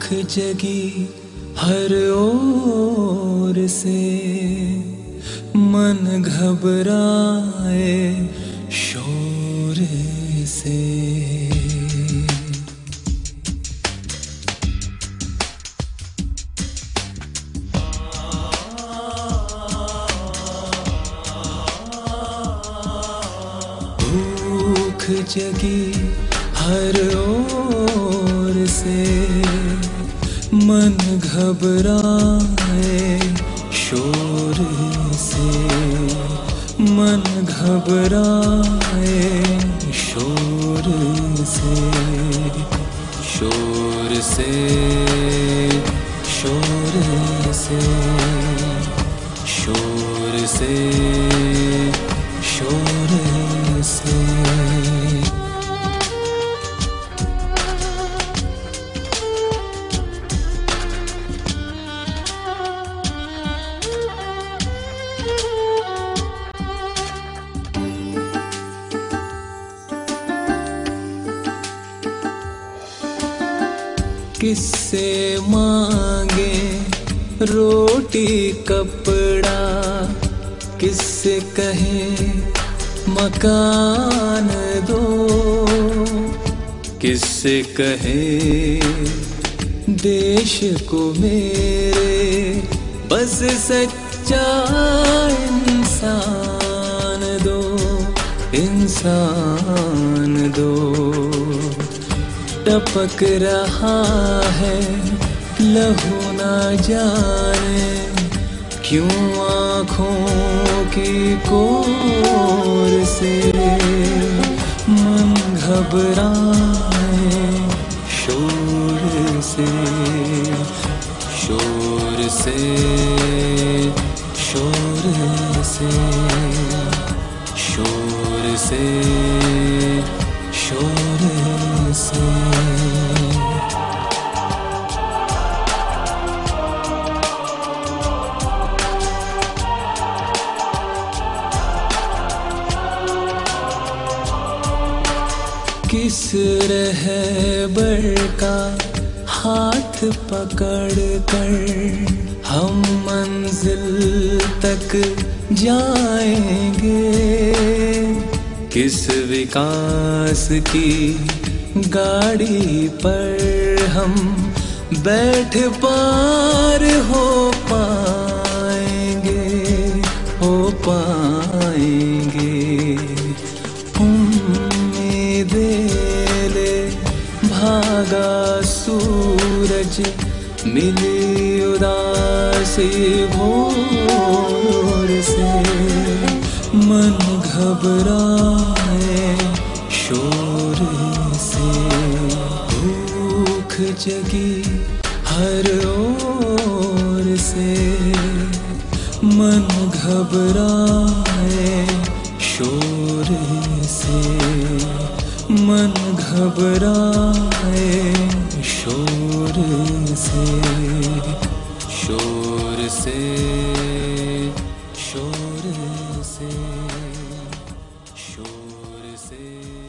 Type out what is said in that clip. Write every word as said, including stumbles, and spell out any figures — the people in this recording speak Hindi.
जगी हर ओर से, मन घबराए शोर से। भूख जगी हर ओर से, मन घबराए शोर से, मन घबराए शोर से, शोर से, शोर से, शोर से, शोर से। किससे मांगे रोटी कपड़ा, किससे कहे मकान दो, किससे कहे देश को मेरे बस सच्चा इंसान दो, इंसान दो। टपक रहा है लहू ना जाने क्यों आँखों की कोर से, मन घबराए शोर से, शोर से, शोर से, शोर से, शोर से। किस रहबर का हाथ पकड़ कर हम मंजिल तक जाएंगे, किस विकास की गाड़ी पर हम बैठ पार हो पाएंगे, हो पाएंगे। उम्मीदे ले भागा सूरज, मिली उदासी भोर से, मन घबराए शोर से। भूख जगी हर ओर से, मन घबराए शोर से, मन घबराए शोर से, शोर से, शोर से, शोर से।